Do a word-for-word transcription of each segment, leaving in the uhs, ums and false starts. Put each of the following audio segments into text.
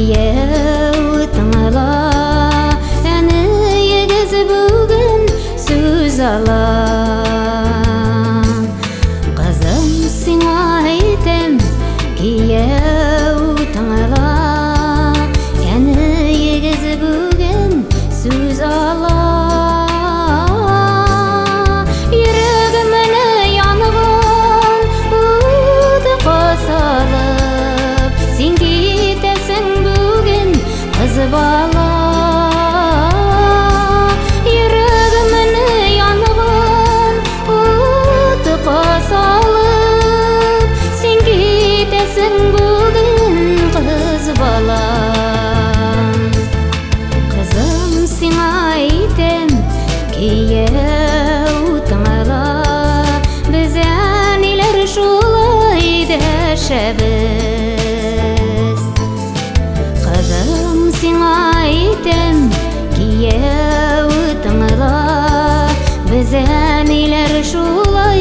Kiyeu tыңla, әні егіз бүгін сөз алам. Қызым сиңа айтам, кiyeu tыңла, әні егіз бүгін сөз алам. Йөрәгемне янган уты касалып, син китәсең бүгін кыз бала. Йөрәгемне янган уты касалып, син китәсең бүгін кыз бала. Қызым сиңа айтам, кiyeu tыңла, біз әниләр шулай дәшәбез. Қызым сиңа айтам, kiyeu tыңла, біз әниләр шулай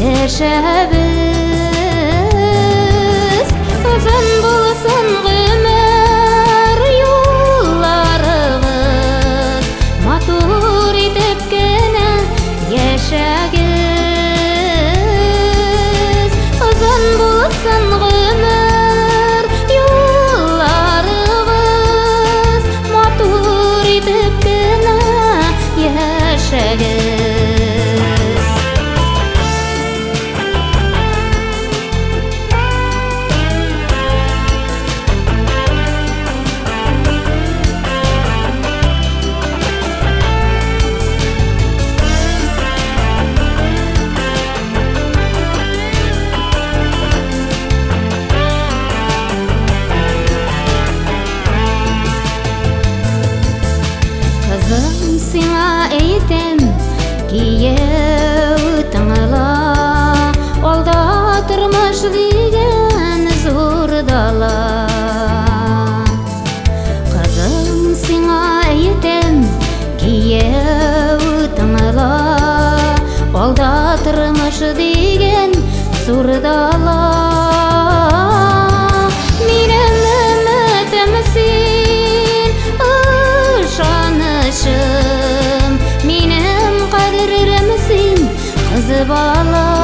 дәшәбез. Ұзын болсын гомер юлларыбыз, матур итеп кенә яшәгез. Ұзын болсын гомер юлларыбыз, матур итеп кенә яшәгез. Қызым сиңа әйтәм, kiyeu tыңла, алда тормыш дигән зур дала. Қызым сиңа әйтәм, kiyeu tыңла, алда тормыш дигән зур дала. Минем өмөтем син, ышанышым, минем кадерем син, кыз бала.